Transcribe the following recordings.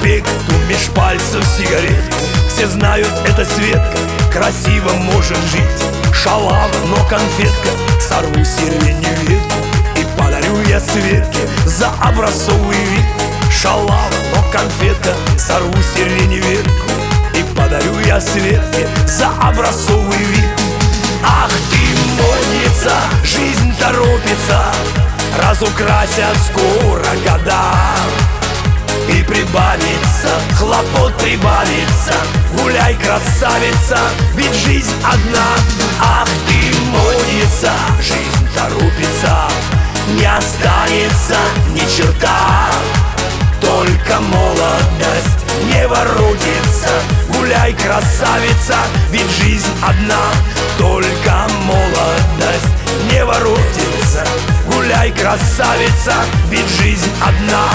респект, меж пальцев сигаретку. Все знают, это Светка, красиво может жить. Шалава, но конфетка, сорву сиренью ветку и подарю я Светке за образцовый вид. Шалава, но конфетка, сорву сиренью ветку и подарю я Светке за образцовый вид. Ах ты модница, жизнь торопится, разукрасят скоро года. И прибавится, хлопот прибавится, гуляй, красавица, ведь жизнь одна. Ах ты модница, жизнь торопится, не останется ни черта. Только молодость не воротится, гуляй, красавица, ведь жизнь одна. Только молодость не воротится, гуляй, красавица, ведь жизнь одна.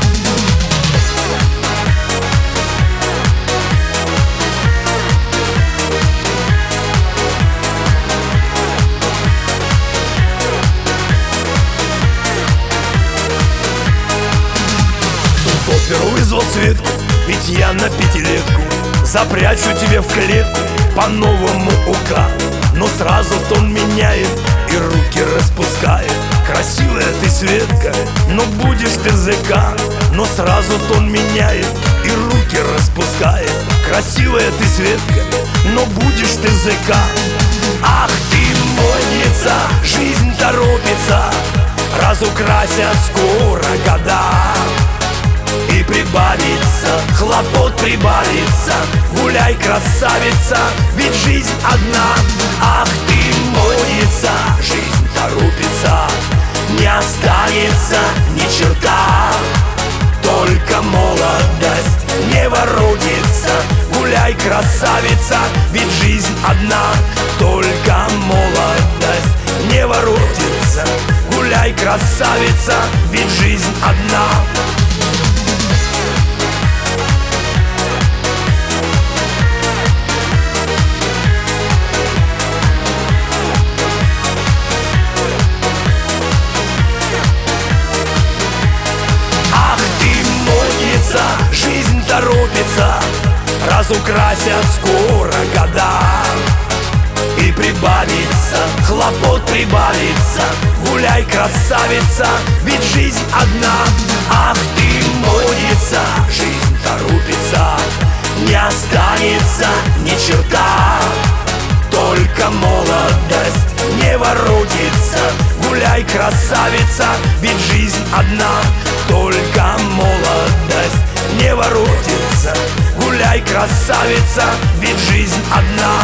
Оперу вызвал Светку, ведь я на пятилетку запрячу тебе в клетку по новому УК. Но сразу тон меняет и руки распускает. Красивая ты, Светка, но будешь ты ЗК. Но сразу тон меняет и руки распускает. Красивая ты, Светка, но будешь ты ЗК. Ах ты модница, жизнь торопится, разукрасят скоро года. И прибавится, хлопот прибавится, гуляй, красавица, ведь жизнь одна. Ах ты модница, жизнь торопится, не останется ни черта. Только молодость не воротится, гуляй, красавица, ведь жизнь одна. Только молодость не воротится, гуляй, красавица, ведь жизнь одна. Жизнь торопится, разукрасят скоро года. И прибавится, хлопот прибавится, гуляй, красавица, ведь жизнь одна. Ах ты модница, жизнь торопится, не останется ни черта. Только молодость не воротится, гуляй, красавица, ведь жизнь одна. Только молодость не воротится, гуляй, красавица, ведь жизнь одна.